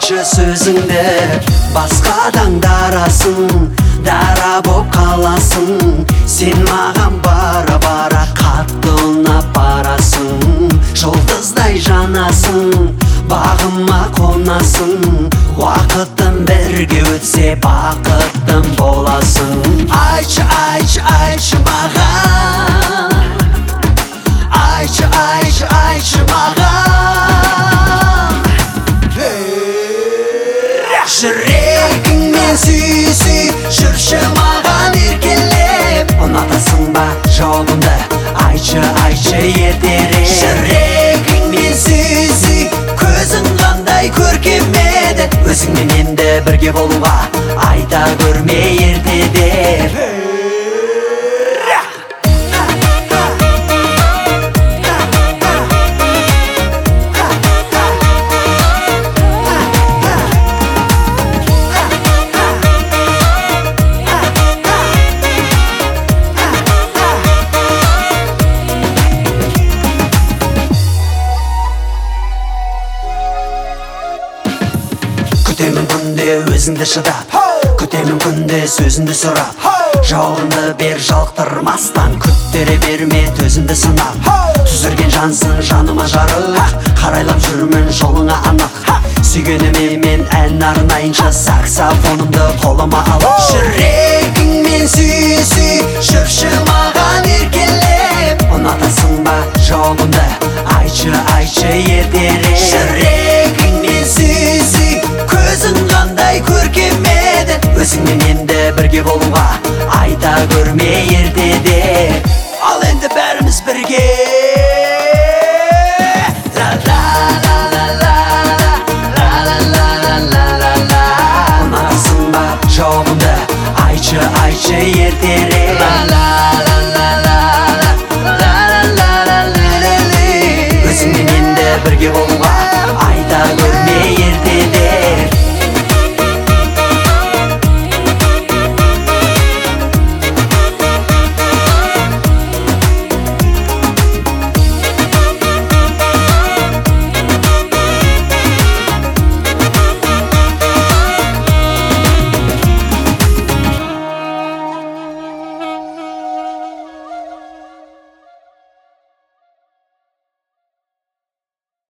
айтшы сөзіңді, басқадан дарасың, дара боп қаласың. Сен маған бара-бара қатты ұнап барасың. Жұлдыздай жанасың, бағыма қонасың. Уақытым бірге өтсе бақыттым боласың. Айтшы, айтшы, айтшы маған, айтшы, айтшы, айтшы маған. Жүрегіңмен сүй, сүй, жүрші маған еркелеп. Ұнатасың ба жауабымды, айтшы, айтшы ертерек. Жүрегіңмен сүй, сүй, көзің қандай көркем еді. Өзіңмен енді бірге болуға айта көрме ертеде. Күтемін күнде өзіңді шыдап, күтемін күнде сөзіңді сұрап. Жауабыңды бер жалықтырмастан, күттере берме төзімді сынап. Түзірген жансың жаныма жарық, қарайлап жүрмін жолыңа анық. Сүйгеніме мен ән арнайынша саксофонымды қолыма алып. Жүрегіңмен сүй, сүй, жүрші маған еркелеп. Ұнатасың ба жауабымды, айтшы, айтшы ертерек. Жүрегіңмен сүй, сүй, көзің қандай көркем еді. Өзіңмен енді бірге болуға айта көрме ертеде. Ал енді бәріміз бірге. Ұнатасың ба жауабымды, айтшы, айтшы ертерек.